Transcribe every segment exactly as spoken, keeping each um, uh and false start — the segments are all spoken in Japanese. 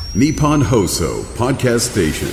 Nippon Hoso Podcast Station。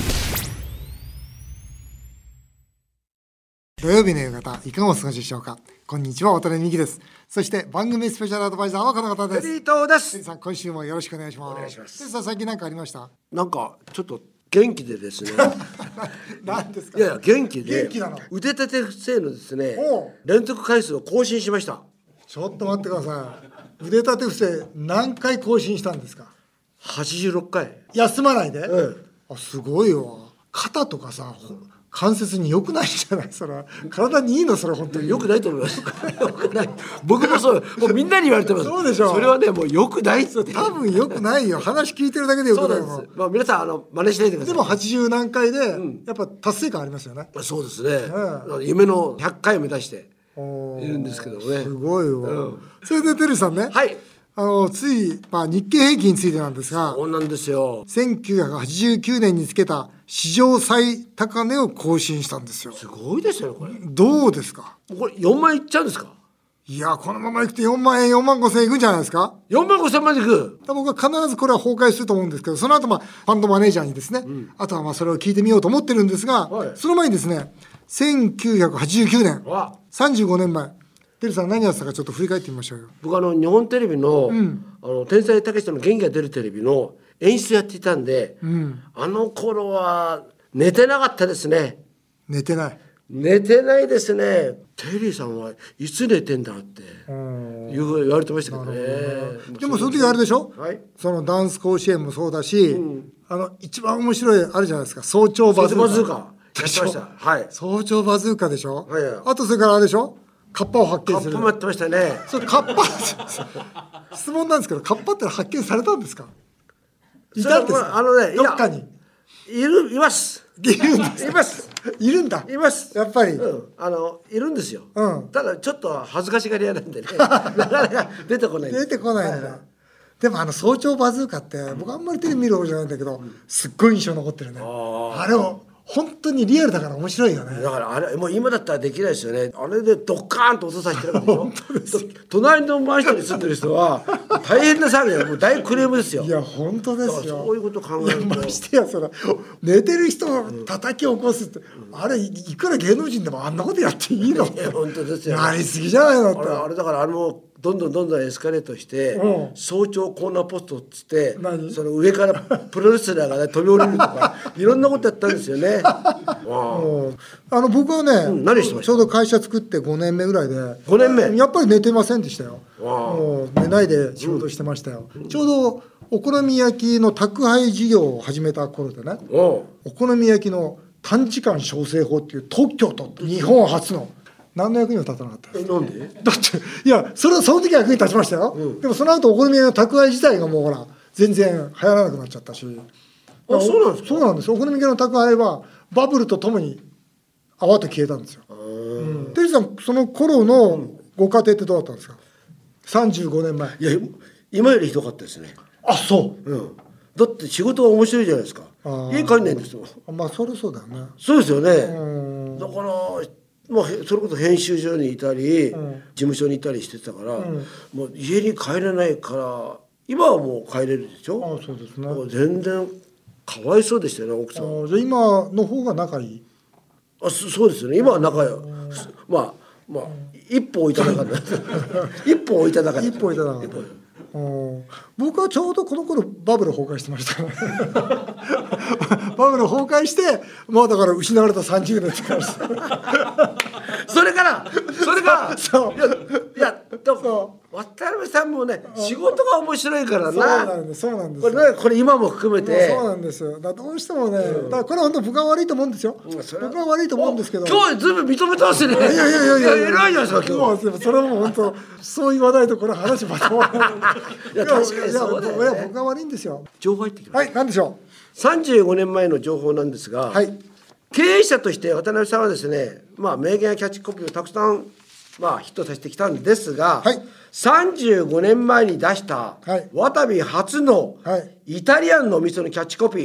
土曜日の夕方いかがお過ごしでしょうか。こんにちは、渡辺美希です。そして番組スペシャルアドバイザーはこの方です。 テリー東です。 テリーさん、今週もよろしくお願いします。 お願いしますテリーさん、最近何かありました？ なんかちょっと元気でですね何ですか？ いやいや元気で元気なの？ 腕立て伏せのですねおう連続回数を更新しました。 ちょっと待ってください。腕立て伏せ何回更新したんですか？ はちじゅうろっかい。 休まないで、 うんあ、すごいわ。肩とかさ、関節に良くないんじゃない？それ体にいいの？それ本当によくないと思います。よくない。僕もそう、もうみんなに言われてます。 そうでしょう。 それはね、もうよくないっつって。 多分良くないよ。話聞いてるだけで良くないよ。 そうなんです。まあ皆さんあの真似しないでください。 でもはちじゅう何回で、やっぱ達成感ありますよね。 そうですね。 う夢のひゃっかいを目指しておーいるんですけどね。 すごいわ、 うんそれでテリーさんね、 はい。 あのつい、まあ、日経平均についてなんですが、 そうなんですよ。 せんきゅうひゃくはちじゅうきゅうねんにつけた史上最高値を更新したんですよ。 すごいですよこれ。 どうですか？ これよんまんいっちゃうんですか？ いや、このままいくとよんまんえんよんまんごせんえんいくんじゃないですか？ よんまんごせんまでいく。 僕は必ずこれは崩壊すると思うんですけど、その後、まあファンドマネージャーにですね、あとはまあそれを聞いてみようと思ってるんですが、 はいその前にですね、せんきゅうひゃくはちじゅうきゅうねんわさんじゅうごねんまえ、テリーさん何やってたかちょっと振り返ってみましょうよ。 僕あの日本テレビの,、あの天才たけしの元気が出るテレビの演出やっていたんで、あの頃は寝てなかったですね。 寝てない。 寝てないですね。テリーさんはいつ寝てんだって言う言われてましたけどね。 でもその時あれでしょ、 はい、 そのダンス甲子園もそうだし、あの一番面白いあるじゃないですか、早朝バズーカ。 バズーカやってました。はい。 早朝バズーカでしょ、 はいはいあとそれからあれでしょ、カッパを発見する。 カップもやってましたね。 それカッパ質問なんですけど、カッパって発見されたんですか？いたんですか？ あのね、いやどっかにいるいますいるんですいますいるんだ。 いますやっぱり、 うん、あのいるんですよ、 うんただちょっと恥ずかしがり屋なんでねなかなか出てこないんです出てこないんだ。でもあの早朝バズーカって僕あんまりテレビ見る方じゃないんだけど、すっごい印象残ってるね。あれを本当にリアルだから面白いよね。 だからあれもう今だったらできないですよね。あれでドッカーンと落とさせてるわけでしょ。と隣のマンションに住んでる人は大変な騒ぎだよ。もう大クレームですよ。 いや本当ですよ。 そういうこと考えると、 いやましてやそれ寝てる人を叩き起こすって、あれいくら芸能人でもあんなことやっていいの？ いや本当ですよ。 やりすぎじゃないのって。 あれあれだからあれもどんどんどんどんエスカレートして、 うん早朝コーナーポストっつって何その上からプロレスラーが、ね、飛び降りるとかいろんなことやったんですよね。 うんあの僕はね、 ん何してましたちょうど会社作ってごねんめぐらいでごねんめやっぱり寝てませんでしたよ。 わあもう寝ないで仕事してましたよ、ちょうどお好み焼きの宅配事業を始めた頃でね、 おうお好み焼きの短時間調整法っていう特許を取って日本初の、何の役にも立たなかったです。 えなんで？ だっていやそれはその時は役に立ちましたよ、でもその後お好み焼きの宅配自体がもうほら全然流行らなくなっちゃったし。 あそうなんですか？ そうなんですよ。お好み焼きの宅配はバブルとともに泡と消えたんですよ。うんテリーさんその頃のご家庭ってどうだったんですか？さんじゅうごねんまえ。 いや今よりひどかったですね。 あ、そう。 うん、だって仕事が面白いじゃないですか。 あー家帰んないんですよ。 まあそれそうだよね。 そうですよね。 うんだからまあへそれこそ編集所にいたり、事務所にいたりしてたから、もう家に帰れないから今はもう帰れるでしょ。 あ、そうですね。 だから全然かわいそうでしたよね奥さん。 あじゃあ今の方が仲いい。 あそそうですよね。今は仲良まあまあ一歩置いた中で一歩置いた中で一歩いただかうん僕はちょうどこの頃バブル崩壊してましたねバブル崩壊してまあだから失われたさんじゅうねんって感じそれからそれからそういやいやでもそ渡辺さんもね仕事が面白いからそうな。 なんですそうなんですこれねこれ今も含めてそうなんですよ。だからどうしてもね、だからこれは本当僕が悪いと思うんですよ。 んそれは僕が悪いと思うんですけど。 今日ずいぶん認めてますね。いいやいやいやいやいや偉いじゃないですか今日。 もうそれはもう本当そう言わないとこれ話まとまらない。 いや確かにそうだよねいやいや僕が悪いんですよ。 情報入ってきました。 はい、なんでしょさんじゅうごねんまえの情報なんですが、 う。はい。 経営者として渡辺さんはですね、まあ名言やキャッチコピーをたくさんまあヒットさせてきたんですが、 はいさんじゅうごねんまえに出したはいワタビ初のはいイタリアンのお店のキャッチコピー、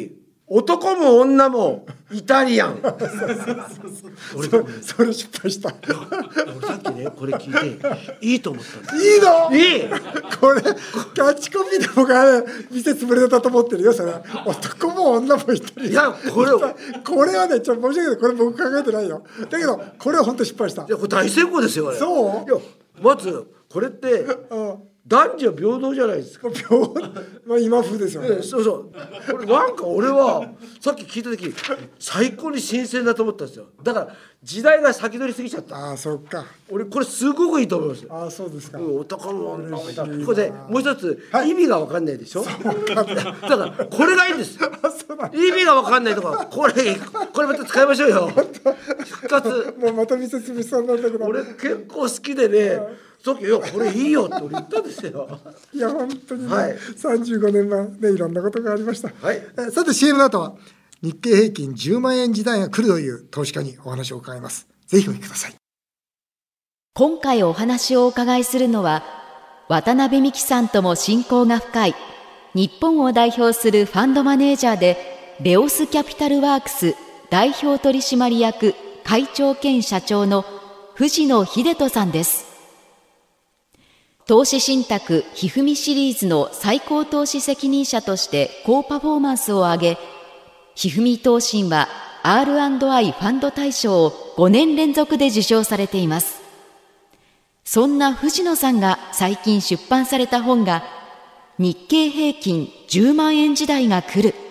男も女もイタリアン。 俺それそれ失敗した。 俺さっきねこれ聞いていいと思ったんだ。 いいの？ いい。 これキャッチコピーで僕はね店潰れたと思ってるよ。それ男も女もイタリアン。 いやこれこれはねちょっと申し訳ない、これ僕考えてないよ。だけどこれは本当失敗した。 いやこれ大成功ですよ。 そう？ いやまずこれって、うん男女平等じゃないですか。 平等、まあ、今風ですよね。 そうそう。これなんか俺はさっき聞いた時最高に新鮮だと思ったんですよ。だから時代が先取りすぎちゃった。 ああそっか。 俺これすごくいいと思います。 ああそうですか。 うん、男も女もいた。これでもう一つ、 はい、 意味が分かんないでしょ。だからこれがいいんです。意味が分かんないとかこれこれまた使いましょうよ。復活。 もうまた店潰しそうなんだけど。 俺結構好きでね。さっきいやこれいいよって俺言ったんですよ。 いや本当に、ねはい、 さんじゅうごねんまえねいろんなことがありました。 はい、 えさて シーエム の後は日経平均じゅうまんえん時代が来るという投資家にお話を伺います。ぜひお聞きください。 今回お話をお伺いするのは渡辺美樹さんとも親交が深い日本を代表するファンドマネージャーでレオスキャピタルワークス代表取締役会長兼社長の藤野秀人さんです。投資信託ひふみシリーズの最高投資責任者として高パフォーマンスを上げ、ひふみ投信は アールアンドアイ ファンド大賞をごねん連続で受賞されています。そんな藤野さんが最近出版された本が日経平均じゅうまんえん時代が来る。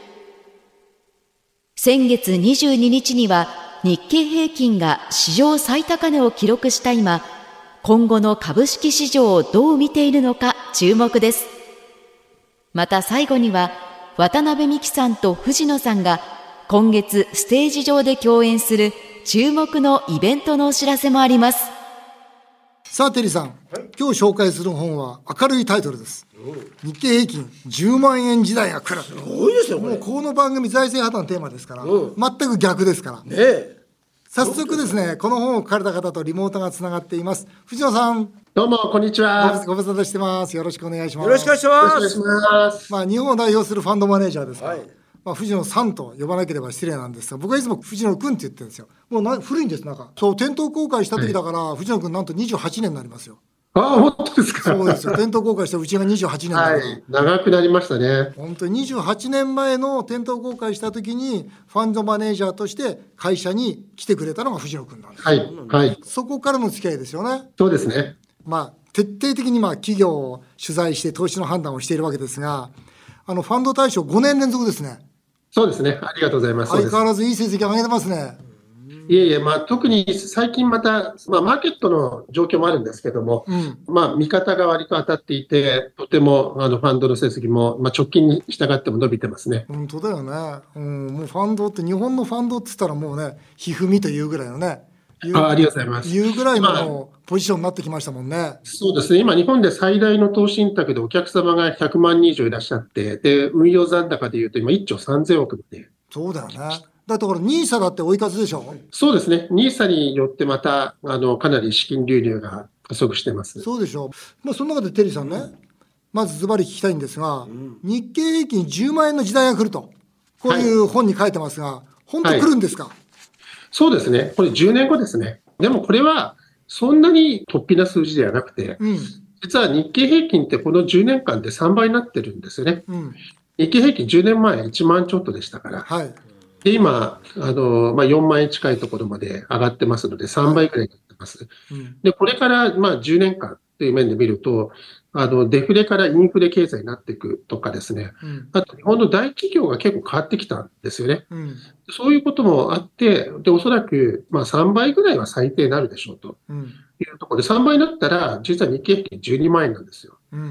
先月にじゅうににちには日経平均が史上最高値を記録した今、今後の株式市場をどう見ているのか注目です。また最後には渡辺美樹さんと藤野さんが今月ステージ上で共演する注目のイベントのお知らせもあります。 さあテリーさん、はい、今日紹介する本は明るいタイトルです。日経平均じゅうまんえん時代が来る。 すごいですよこれ。 もうこの番組財政破綻のテーマですから、うん、全く逆ですからねえ。 早速ですね、この本を書かれた方とリモートがつながっています。藤野さん。 どうも、こんにちは。 ご無沙汰してます。よろしくお願いします。 よろしくお願いします。 よろしくお願いします。 まあ、日本を代表するファンドマネージャーですから、 はい、 まあ、藤野さんと呼ばなければ失礼なんですが、僕はいつも藤野君って言ってるんですよ。もうな古いんです、なんか。そう、店頭公開した時だから、はい、藤野君なんとにじゅうはちねんになりますよ。 ああ、本当ですか。 そうですよ。店頭公開したうちがにじゅうはちねんだから、はい、 長くなりましたね。 本当ににじゅうはちねんまえの店頭公開した時にファンドマネージャーとして会社に来てくれたのが藤野君なんです。 はいはい。 そこからの付き合いですよね。 そうですね。 まあ徹底的にまあ企業を取材して投資の判断をしているわけですが、あのファンド大賞ごねん連続ですね。 そうですね。ありがとうございます。 相変わらずいい成績上げてますね。 いえいえ、まあ、特に最近また、まあ、マーケットの状況もあるんですけども、うん、まあ、見方が割と当たっていて、とてもあのファンドの成績も、まあ、直近に従っても伸びてますね。 本当だよね、うん、もうファンドって日本のファンドって言ったらもうねひふみというぐらいのねあありがとうございますいうぐらいのポジションになってきましたもんね、まあ、 そうですね。今日本で最大の投資信託でお客様がひゃくまんにん以上いらっしゃって、で運用残高でいうと今いっちょうさんぜんおくで。 そうだよね。だってこれニーサだって追い風でしょ。 そうですね。ニーサによってまたあのかなり資金流入が加速してます。 そうでしょう。まあその中でテリーさんね、うん、まずズバリ聞きたいんですが、うん、日経平均じゅうまんえんの時代が来るとこういう本に書いてますが、はい、本当来るんですか。はい、 そうですね。これじゅうねんごですね。でもこれはそんなに突飛な数字ではなくて、うん、実は日経平均ってこのじゅうねんかんでさんばいになってるんですよね。うん、日経平均じゅうねんまえいちまんちょっとでしたから。はい、で今あの、まあ、よんまんえん近いところまで上がってますのでさんばいくらいになってます。はい、でこれから、まあ、じゅうねんかんという面で見るとあのデフレからインフレ経済になっていくとかですね、うん、あと日本の大企業が結構変わってきたんですよね。うん、そういうこともあってでおそらく、まあ、さんばいぐらいは最低になるでしょうというところで、さんばいになったら実は日経平均じゅうにまんえんなんですよ。うんうん、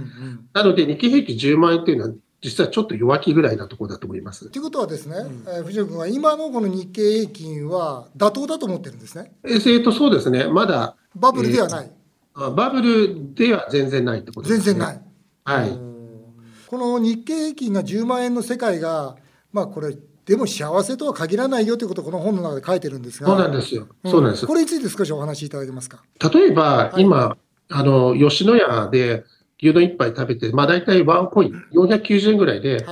なので日経平均じゅうまんえんというのは実はちょっと弱気ぐらいなところだと思います。 ということはですね、うんえー、藤野君は今のこの日経平均は妥当だと思ってるんですね。 えー、とそうですね。まだバブルではない、 えー、バブルでは全然ないってことですね。 全然ない。 はい。 この日経平均がじゅうまんえんの世界がまあこれでも幸せとは限らないよということをこの本の中で書いてるんですが。 そうなんですよ。そうなんです。 これについて少しお話しいただけますか。 例えば、はい、今あの吉野家で牛丼一杯食べて、まあ、大体ワンコインよんひゃくきゅうじゅうえんぐらいで、はい、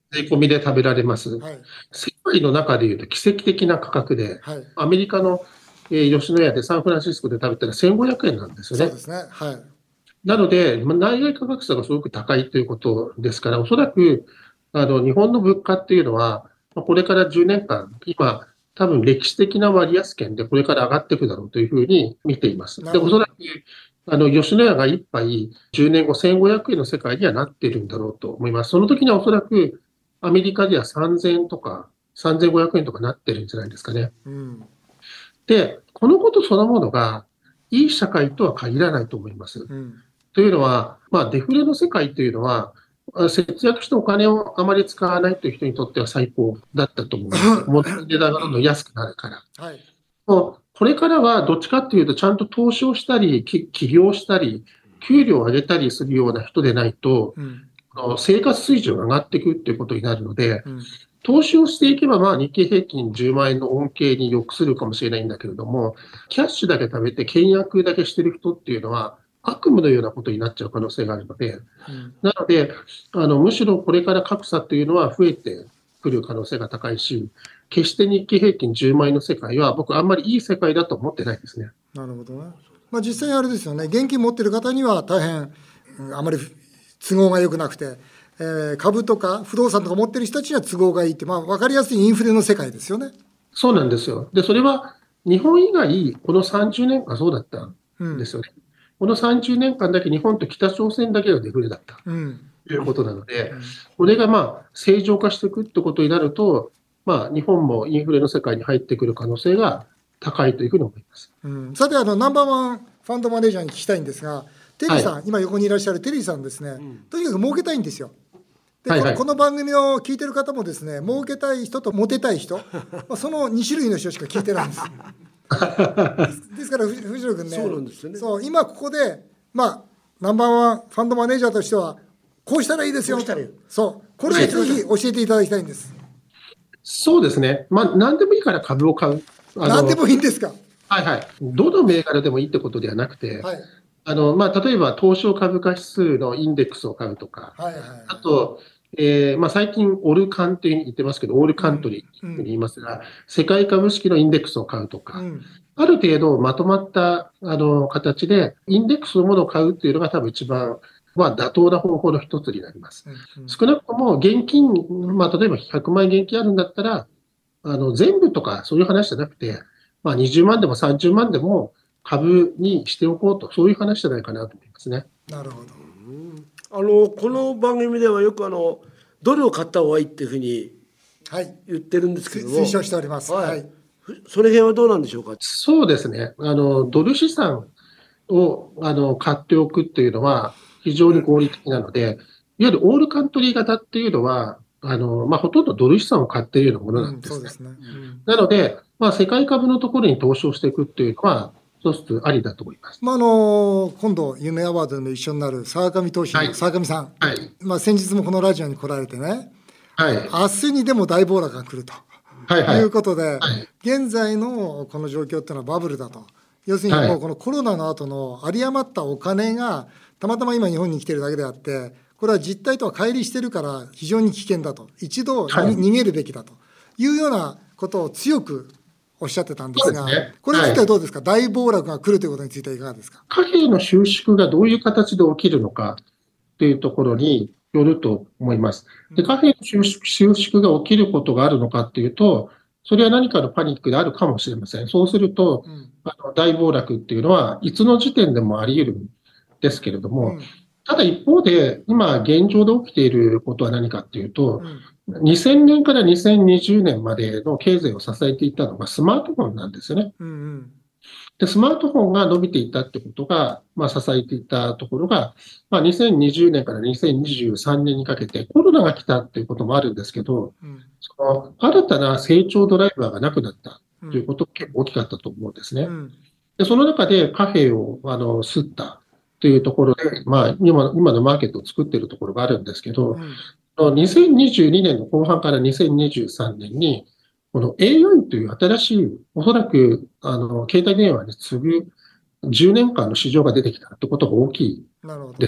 税込みで食べられます。 はい、 世界の中でいうと奇跡的な価格で、はい、アメリカの、えー、吉野家でサンフランシスコで食べたらせんごひゃくえんなんですよね。 そうですね。はい。 なので、まあ、内外価格差がすごく高いということですから、おそらくあの日本の物価っていうのは、これからじゅうねんかん、今、多分歴史的な割安圏でこれから上がっていくだろうというふうに見ています。で、おそらくあの吉野家が一杯じゅうねんごせんごひゃくえんの世界にはなっているんだろうと思います。その時にはおそらくアメリカではさんぜんえんとかさんぜんごひゃくえんとかなってるんじゃないですかね。うん、で、このことそのものがいい社会とは限らないと思います。うん、というのは、まあ、デフレの世界というのは、節約してお金をあまり使わないという人にとっては最高だったと思うんですよ。物の値段がどんどん安くなるから。はい、もうこれからはどっちかというと、ちゃんと投資をしたり、起業したり、給料を上げたりするような人でないと、うん、生活水準が上がっていくということになるので、うん、投資をしていけば、まあ、日経平均じゅうまんえんの恩恵に良くするかもしれないんだけれども、キャッシュだけ食べて、倹約だけしてる人っていうのは、悪夢のようなことになっちゃう可能性があるので、うん、なのであの、むしろこれから格差というのは増えてくる可能性が高いし、決して日経平均じゅうまんえんの世界は、僕、あんまりいい世界だと思ってないですね。 なるほどね。まあ、実際にあれですよね、現金持ってる方には大変、うん、あまり都合が良くなくて、えー、株とか不動産とか持ってる人たちには都合がいいって、まあ、分かりやすいインフレの世界ですよね。 そうなんですよ。で、それは日本以外、このさんじゅうねんかんそうだったんですよね。うん、このさんじゅうねんかんだけ日本と北朝鮮だけがデフレだった、うん、ということなので、うん、これがまあ正常化していくってことになると、まあ、日本もインフレの世界に入ってくる可能性が高いというふうに思います。 うん、さてあの、ナンバーワンファンドマネージャーに聞きたいんですが、テリーさん、はい、今横にいらっしゃるテリーさんですね、うん、とにかく儲けたいんですよ。で、はいはい、この番組を聞いてる方もですね、儲けたい人とモテたい人、まあ、そのに種類の人しか聞いてないんですですから藤野君ね、 そうなんですよね。 そう今ここで、まあ、ナンバーワンファンドマネージャーとしてはこうしたらいいですよ、そうこれをぜひ教えていただきたいんです。 そうですね、まあ、何でもいいから株を買う。 何でもいいんですか。 はいはい、どの銘柄でもいいってことではなくて、はい、あのまあ、例えば東証株価指数のインデックスを買うとか、はいはいはい、あと、えーまあ、最近オルカンという言ってますけど、オールカントリーというふうに言いますが、うんうん、世界株式のインデックスを買うとか、うん、ある程度まとまったあの形でインデックスのものを買うっていうのが多分一番、まあ、妥当な方法の一つになります。うんうん、少なくとも現金、まあ、例えばひゃくまんえん現金あるんだったら、あの全部とかそういう話じゃなくて、まあ、にじゅうまんでもさんじゅうまんでも株にしておこうと、そういう話じゃないかなと思いますね。 なるほど。 あのこの番組ではよくあのドルを買った方がいいっていうふうに言ってるんですけども、 はい、推奨しております。はいはい、 その辺はどうなんでしょうか。 そうですね、あのドル資産をあの買っておくっていうのは非常に合理的なので、いわゆるオールカントリー型っていうのはあの、まあ、ほとんどドル資産を買っているようなものなんですね。うん、そうですね。うん、なので、まあ、世界株のところに投資をしていくっていうのは一つありだと思います。 まあ、あの今度夢アワードでも一緒になる沢上投資の沢上さん、はい、まあ、先日もこのラジオに来られてね、はい、明日にでも大暴落が来ると、はいはい、いうことで、はい、現在のこの状況っていうのはバブルだと。要するにもうこのコロナの後の有り余ったお金がたまたま今日本に来てるだけであって、これは実態とは乖離してるから非常に危険だと、一度、はい、逃げるべきだというようなことを強くおっしゃってたんですが、すね、これについてはどうですか、はい、大暴落が来るということについてはいかがですか。 貨幣の収縮がどういう形で起きるのかというところによると思います。で、貨幣の収縮、収縮が起きることがあるのかというと、それは何かのパニックであるかもしれません。そうすると、うん、あの大暴落っていうのはいつの時点でもあり得るんですけれども、うん、ただ一方で今現状で起きていることは何かっていうと、うん、にせんねんからにせんにじゅうねんまでの経済を支えていたのがスマートフォンなんですよね。うんうん、でスマートフォンが伸びていたってことが、まあ、支えていたところが、まあ、にせんにじゅうねんからにせんにじゅうさんねんにかけてコロナが来たっていうこともあるんですけど、うん、その新たな成長ドライバーがなくなったということが結構大きかったと思うんですね。うん、でその中で貨幣をあの吸ったというところで、まあ、今, 今のマーケットを作っているところがあるんですけど、うん、にせんにじゅうにねんの後半からにせんにじゅうさんねんにこの エーアイ という新しい、おそらくあの携帯電話に次ぐじゅうねんかんの市場が出てきたということが大きいです。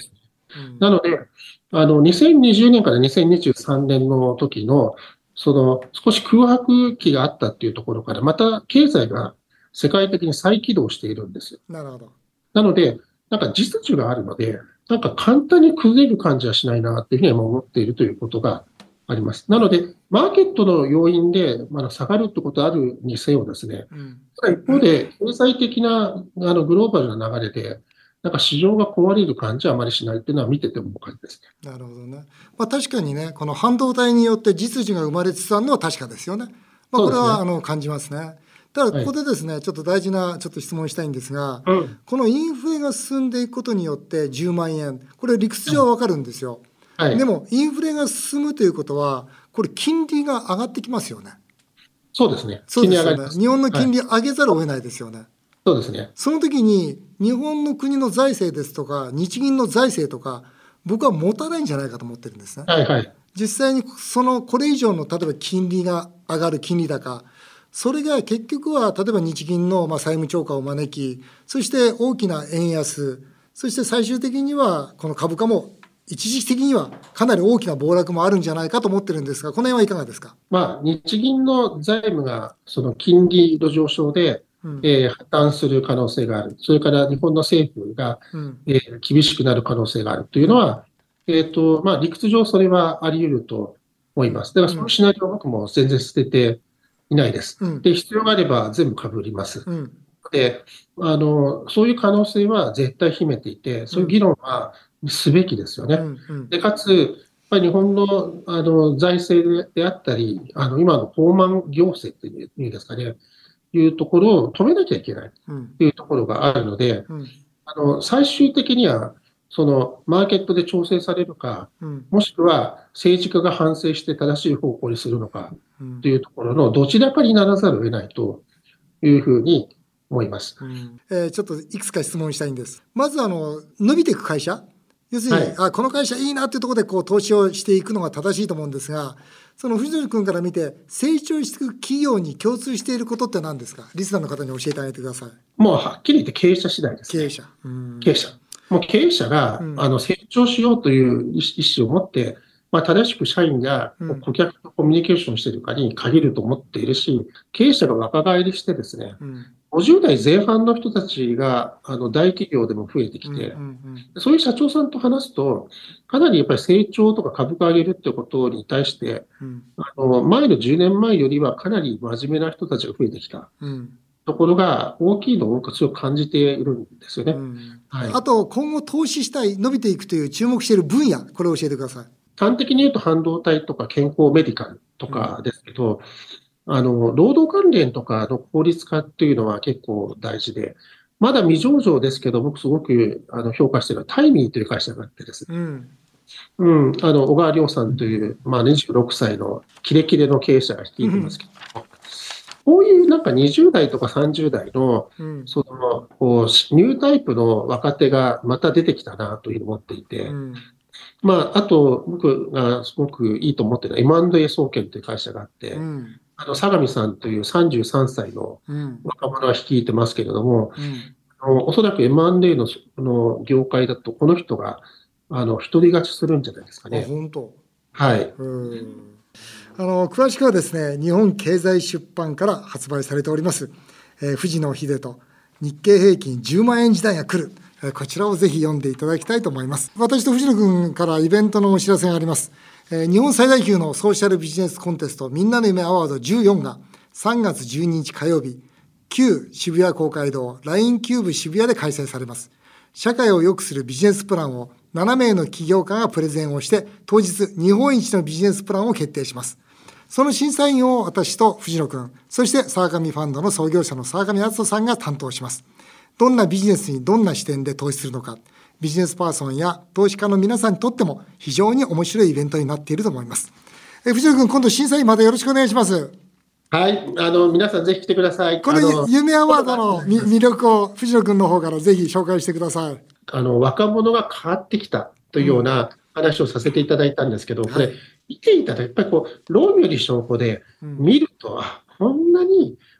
うん、なので、あの、にせんにじゅうねんからにせんにじゅうさんねんの時の、その、少し空白期があったっていうところから、また経済が世界的に再起動しているんですよ。 なるほど。 なので、なんか実需があるので、なんか簡単に崩れる感じはしないなっていうふうに思っているということがあります。なので、マーケットの要因で、まあ、下がるってことあるにせよですね、うん、ただ一方で、経済的なあのグローバルな流れで、なんか市場が壊れる感じはあまりしないっていうのは見てても感じですね。なるほどね。まあ、確かにね、この半導体によって実需が生まれつつあるのは確かですよね。まあ、これは、ね、あの感じますね。ただ、ここでですね、はい、ちょっと大事なちょっと質問したいんですが、うん、このインフレが進んでいくことによってじゅうまんえん、これ理屈上はわかるんですよ。はい、でも、インフレが進むということは、これ金利が上がってきますよね。 そうですね。 そうですよね。日本の金利上げざるを得ないですよね。はい、 そうですね。 その時に、日本の国の財政ですとか、日銀の財政とか、僕は持たないんじゃないかと思ってるんですね。 はいはい、 実際に、その、これ以上の、例えば金利が上がる金利高、それが結局は、例えば日銀のまあ債務超過を招き、そして大きな円安、そして最終的には、この株価も、一時的にはかなり大きな暴落もあるんじゃないかと思ってるんですが、この辺はいかがですか。 まあ、日銀の財務が、その金利の上昇で、うんえー、破綻する可能性がある。それから日本の政府が、うんえー、厳しくなる可能性があるというのは、うん、えっと、まあ、理屈上それはあり得ると思います。だからそのシナリオは僕も全然捨てていないです。うん、で、必要があれば全部被ります。うん、で、あの、そういう可能性は絶対秘めていて、そういう議論はすべきですよね。うんうん、で、かつ、やっぱり日本の、あの財政であったり、あの今の放満行政っていうんですかね、いうところを止めなきゃいけないというところがあるので、うん、あの最終的にはそのマーケットで調整されるか、うん、もしくは政治家が反省して正しい方向にするのかというところのどちらかにならざるを得ないというふうに思います。 うんえー、ちょっといくつか質問したいんです。まずあの伸びていく会社、要するに、はい、あこの会社いいなというところでこう投資をしていくのが正しいと思うんですが、その藤野君から見て成長していく企業に共通していることって何ですか。リスナーの方に教えてあげてください。 もうはっきり言って経営者次第です、ね、 経営者。うん経営者。もう経営者が、うん、あの成長しようという意思を持って、まあ、正しく社員が顧客とコミュニケーションしているかに限ると思っているし、経営者が若返りしてですね、うんごじゅう代前半の人たちがあの大企業でも増えてきて、うんうんうん、そういう社長さんと話すと、かなりやっぱり成長とか株価上げるってことに対して、うん、あの前のじゅうねんまえよりはかなり真面目な人たちが増えてきた、うん、ところが大きいのを僕は強く感じているんですよね。うんはい、あと、今後投資したい、伸びていくという注目している分野、これを教えてください。 端的に言うと半導体とか健康メディカルとかですけど、うんあの、労働関連とかの効率化っていうのは結構大事で、まだ未上場ですけど、僕すごくあの評価しているのはタイミーという会社があってですね、うん、うん、あの、小川亮さんという、まあにじゅうろくさいのキレキレの経営者が率いてますけど、うん、こういうなんかにじゅう代とかさんじゅう代の、うん、その、こう、ニュータイプの若手がまた出てきたなというふうに思っていて、うんまあ、あと、僕がすごくいいと思っているのは エムアンドエー 総研という会社があって、うんあの相模さんというさんじゅうさんさいの若者が率いてますけれども、うん、あのおそらく エムアンドエー の, の業界だと、この人があの独り勝ちするんじゃないですかね。 あ本当はい、 うんあの詳しくはですね、日本経済出版から発売されております、えー、藤野秀人、日経平均じゅうまんえん時代が来る、えー、こちらをぜひ読んでいただきたいと思います。私と藤野君からイベントのお知らせがあります。日本最大級のソーシャルビジネスコンテストみんなの夢アワードじゅうよんがさんがつじゅうににち火曜日、旧渋谷公会堂 ライン キューブ渋谷で開催されます。社会を良くするビジネスプランをななめいの起業家がプレゼンをして、当日日本一のビジネスプランを決定します。その審査員を私と藤野君、そして沢上ファンドの創業者の沢上篤人さんが担当します。どんなビジネスにどんな視点で投資するのか、ビジネスパーソンや投資家の皆さんにとっても非常に面白いイベントになっていると思います。え藤野君、今度審査員までよろしくお願いします。 はい、あの皆さんぜひ来てください。 この夢アワードの魅力を藤野君の方からぜひ紹介してください。 あの若者が変わってきたというような話をさせていただいたんですけど、うん、これ見ていたらやっぱりこう論より証拠で見ると、うん、あこんなに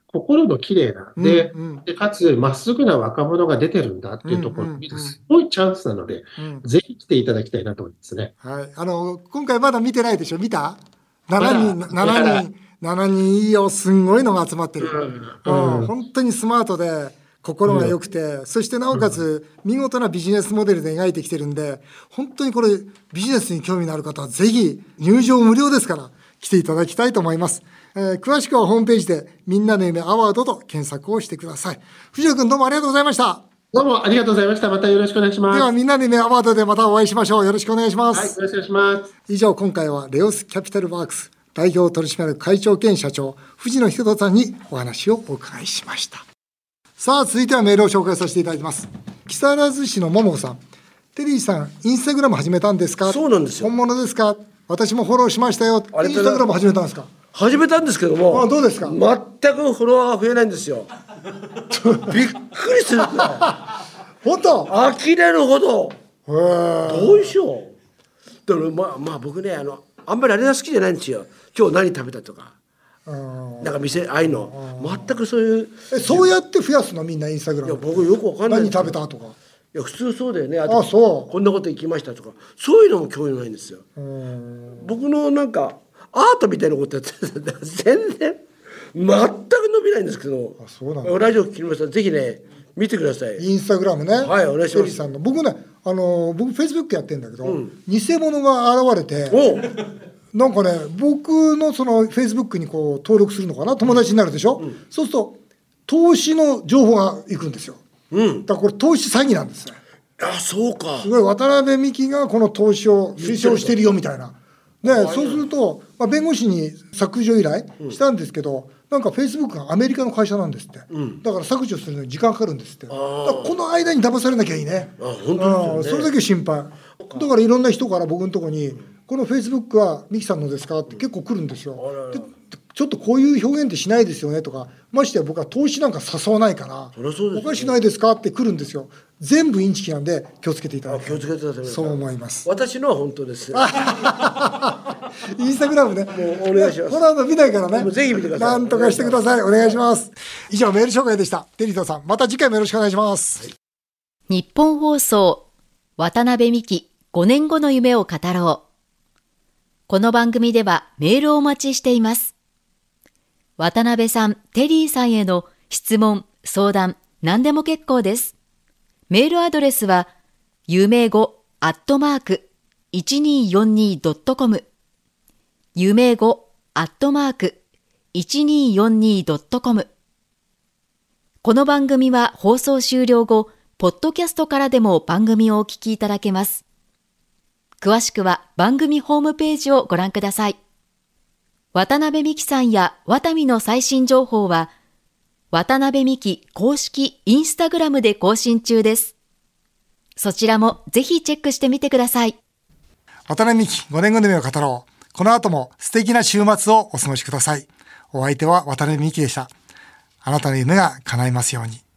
心の綺麗な、で、うんうん、でかつ、まっすぐな若者が出てるんだっていうところを見る、すごいチャンスなので、うんうん、ぜひ来ていただきたいなと思いますね。 はい。あの、今回まだ見てないでしょ？見た？ なな 人、ななにん、ななにんいいよ、すんごいのが集まってる。うんうん、本当にスマートで、心が良くて、うん、そしてなおかつ、見事なビジネスモデルで描いてきてるんで、本当にこれ、ビジネスに興味のある方は、ぜひ、入場無料ですから、来ていただきたいと思います。えー、詳しくはホームページで、みんなの夢アワードと検索をしてください。藤野君、どうもありがとうございました。 どうもありがとうございました。またよろしくお願いします。 では、みんなの夢アワードでまたお会いしましょう。よろしくお願いします。 はい、よろしくお願いします。 以上、今回は、レオスキャピタルワークス代表取締役会長兼社長、藤野仁人さんにお話をお伺いしました。さあ、続いてはメールを紹介させていただきます。木更津市のももさん。テリーさん、インスタグラム始めたんですか？ そうなんですよ。 本物ですか？私もフォローしましたよ。インスタグラム始めたんですか？ 始めたんですけども。 あ、どうですか？ 全くフォロワーが増えないんですよ。びっくりするくらい。 本当？ 呆れるほど。どうしよう。だからまあ、まあ僕ね、あの、あんまりあれが好きじゃないんですよ。今日何食べたとか。なんか店ああいうの全くそういうえそうやって増やすのみんなインスタグラム。 いや僕よくわかんない。 何食べたとか。 いや普通そうだよね。 あとあそうこんなこと行きましたとかそういうのも興味ないんですよ。僕のなんかアートみたいなことやって全然全く伸びないんですけど。 あそうなんだ。 ラジオ聞きましたらぜひね見てください。 インスタグラムね。 はいお願いします。 テリーさんの僕ねあの僕フェイスブックやってんだけど、うん、偽物が現れて。なんかね、僕のそのフェイスブックにこう登録するのかな、友達になるでしょ、うん、そうすると投資の情報がいくんですよ、うん、だからこれ投資詐欺なんですね。 あ、そうか。 すごい渡辺美樹がこの投資を推奨してるよみたいな。でそうすると、まあ、弁護士に削除依頼したんですけど、うん、なんかフェイスブックがアメリカの会社なんですって、うん、だから削除するのに時間かかるんですって。だからこの間に騙されなきゃいいね。 あ、本当ですよね。 それだけ心配だからいろんな人から僕のところに、うん、このフェイスブックはミキさんのですかって結構来るんですよ。でちょっとこういう表現ってしないですよねとか、ましてや僕は投資なんか誘わないから、 そりゃそうですね、 おかしないですかって来るんですよ。全部インチキなんで気をつけていただきたい。 気をつけてください。 そう思います。 私のは本当です。 インスタグラムね。 もうお願いします。 この後見ないからね。 ぜひ見てください。 なんとかしてください。お願いします。以上メール紹介でした。テリトさん、また次回もよろしくお願いします。はい、 日本放送渡辺美希ごねんごの夢を語ろう。この番組ではメールをお待ちしています。渡辺さん、テリーさんへの質問、相談、何でも結構です。メールアドレスは、夢ごアットマーク いちにーよんにードットコム 夢ごアットマーク いちにーよんにードットコム。この番組は放送終了後、ポッドキャストからでも番組をお聞きいただけます。詳しくは番組ホームページをご覧ください。渡辺美希さんやワタミの最新情報は、渡辺美希公式インスタグラムで更新中です。そちらもぜひチェックしてみてください。 渡辺美希ごねんごの夢を語ろう。この後も素敵な週末をお過ごしください。お相手は渡辺美希でした。あなたの夢が叶いますように。